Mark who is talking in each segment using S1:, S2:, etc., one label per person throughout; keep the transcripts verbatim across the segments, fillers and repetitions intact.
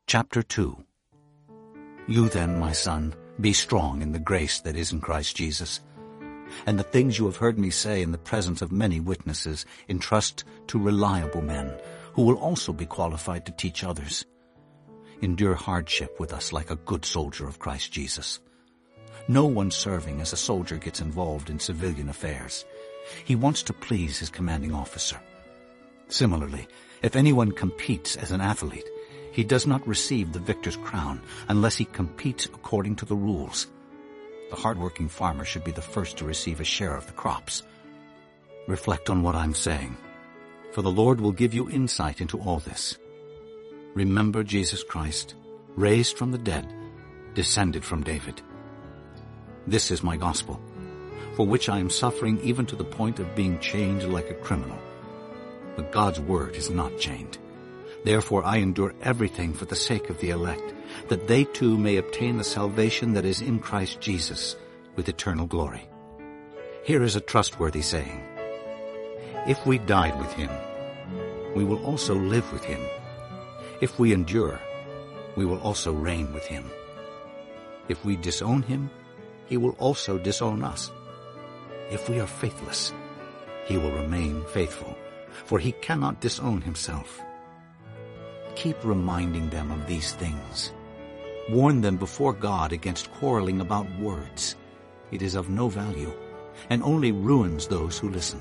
S1: Chapter two. You then, my son, be strong in the grace that is in Christ Jesus. And the things you have heard me say in the presence of many witnesses entrust to reliable men, who will also be qualified to teach others. Endure hardship with us like a good soldier of Christ Jesus. No one serving as a soldier gets involved in civilian affairs. He wants to please his commanding officer. Similarly, if anyone competes as an athlete, he does not receive the victor's crown unless he competes according to the rules. The hard-working farmer should be the first to receive a share of the crops. Reflect on what I'm saying, for the Lord will give you insight into all this. Remember Jesus Christ, raised from the dead, descended from David. This is my gospel, for which I am suffering even to the point of being chained like a criminal. But God's word is not chained. Therefore I endure everything for the sake of the elect, that they too may obtain the salvation that is in Christ Jesus with eternal glory. Here is a trustworthy saying: if we died with him, we will also live with him. If we endure, we will also reign with him. If we disown him, he will also disown us. If we are faithless, he will remain faithful, for he cannot disown himself. Keep reminding them of these things. Warn them before God against quarreling about words. It is of no value, and only ruins those who listen.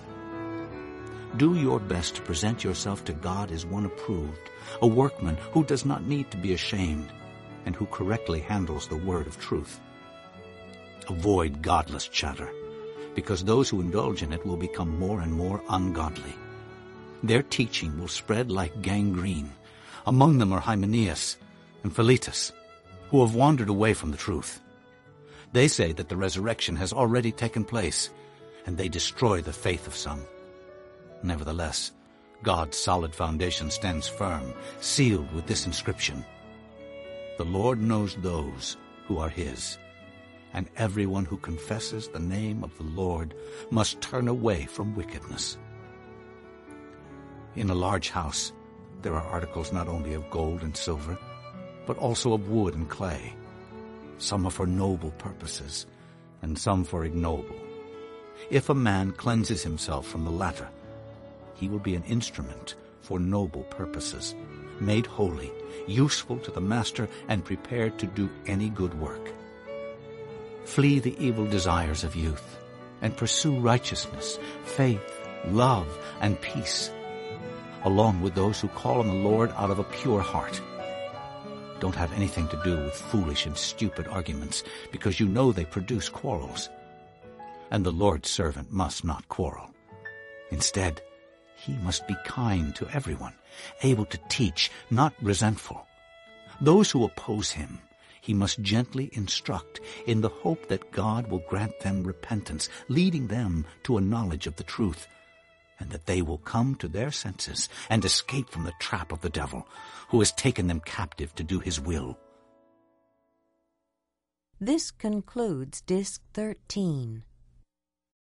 S1: Do your best to present yourself to God as one approved, a workman who does not need to be ashamed, and who correctly handles the word of truth. Avoid godless chatter, because those who indulge in it will become more and more ungodly. Their teaching will spread like gangrene. Among them are Hymenaeus and Philetus, who have wandered away from the truth. They say that the resurrection has already taken place, and they destroy the faith of some. Nevertheless, God's solid foundation stands firm, sealed with this inscription: the Lord knows those who are his, and everyone who confesses the name of the Lord must turn away from wickedness. In a large house, there are articles not only of gold and silver, but also of wood and clay. Some are for noble purposes, and some for ignoble. If a man cleanses himself from the latter, he will be an instrument for noble purposes, made holy, useful to the master, and prepared to do any good work. Flee the evil desires of youth, and pursue righteousness, faith, love, and peace, along with those who call on the Lord out of a pure heart. Don't have anything to do with foolish and stupid arguments, because you know they produce quarrels. And the Lord's servant must not quarrel. Instead, he must be kind to everyone, able to teach, not resentful. Those who oppose him, he must gently instruct in the hope that God will grant them repentance, leading them to a knowledge of the truth, and that they will come to their senses and escape from the trap of the devil, who has taken them captive to do his will.
S2: This concludes Disc thirteen.